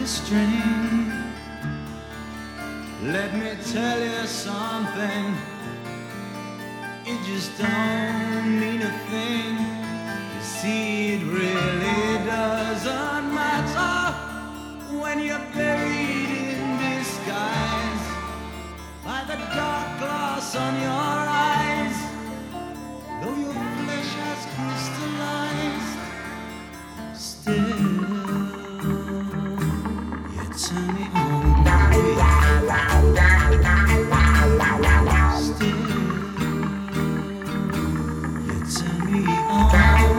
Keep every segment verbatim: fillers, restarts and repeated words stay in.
string. Let me tell you something, it just don't mean a thing. You see, it really doesn't matter when you're buried in disguise by the dark glass on your eyes. Though your flesh has crystallized, still you turn me on. Still you turn me on.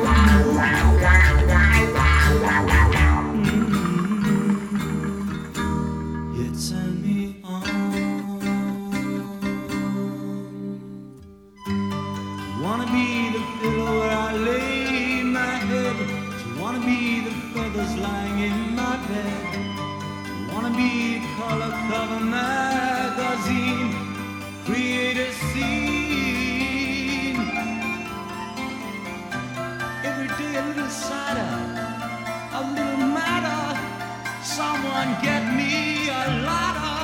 Mm-hmm. You turn me on. You wanna be the pillow where I lay my head. You wanna be the feathers lying in my bed. You wanna be a color cover magazine. Create a scene. Every day a little cider, a little matter. Someone get me a ladder.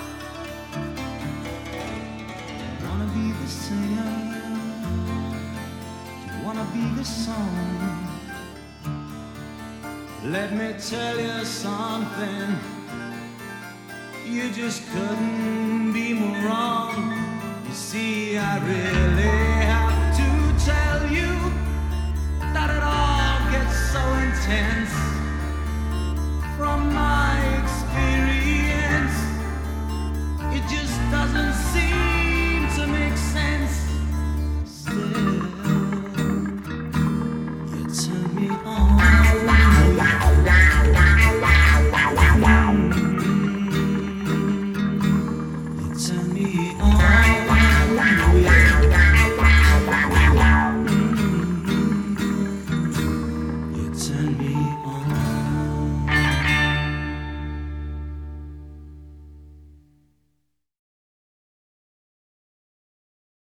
You wanna be the singer? You wanna be the song? Let me tell you something, you just couldn't be more wrong. You see, I really have